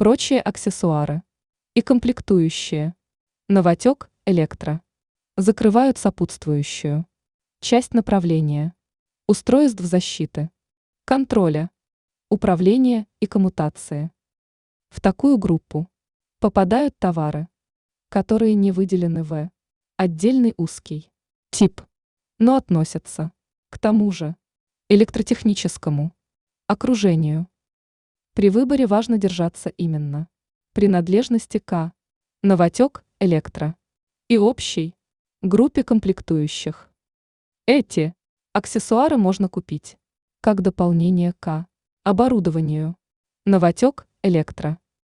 прочие аксессуары и комплектующие. Новотек, электро. Закрывают сопутствующую часть направления, устройств защиты, контроля, управления и коммутации. В такую группу попадают товары, которые не выделены в отдельный узкий тип, но относятся к тому же электротехническому окружению. При выборе важно держаться именно принадлежности к новотек, электро и общей группе комплектующих. Эти аксессуары можно купить как дополнение к оборудованию новотек, электро.